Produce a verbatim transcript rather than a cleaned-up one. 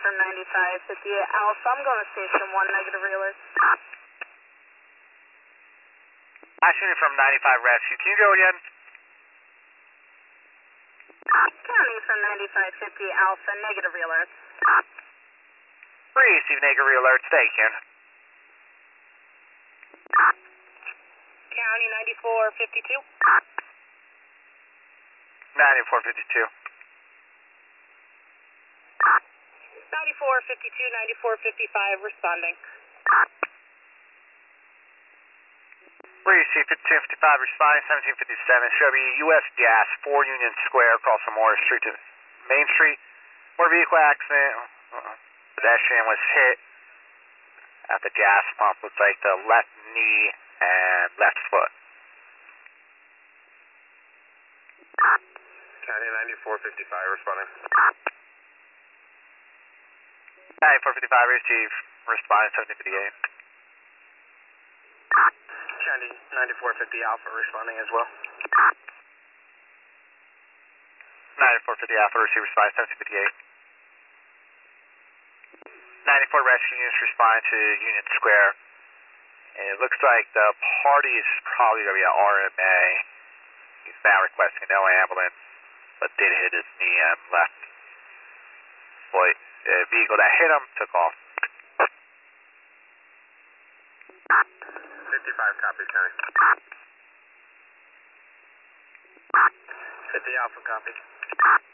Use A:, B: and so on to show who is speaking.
A: from ninety-five fifty-eight Alpha. I'm going to station one, negative realist.
B: I shooting from ninety-five rescue. Can you go again?
A: County from ninety-five fifty-eight Alpha, negative realist.
B: Receive negative alert, station.
A: County ninety-four fifty-two.
B: ninety-four fifty-two.
A: ninety-four fifty-two, ninety-four fifty-five, responding.
B: Receive fifty-two fifty-five, responding seventeen fifty-seven. Should be U S Gas, four Union Square, across from Morris Street to Main Street. Motor vehicle accident. Uh-uh. Pedestrian was hit at the gas pump. Looks like the left knee and left foot.
C: County ninety-four fifty-five, responding.
B: ninety-four fifty-five, receive, responding seventeen fifty-eight.
C: County ninety-four fifty Alpha, responding as well.
B: ninety-four fifty Alpha, receive, responding seventeen fifty-eight. ninety-four rescue units responding to Union Square. And it looks like the party is probably going to be an R M A. He's now requesting no ambulance, but did hit his knee and left foot. The vehicle that hit him took off.
C: fifty-five copies, County. fifty Alpha, copy.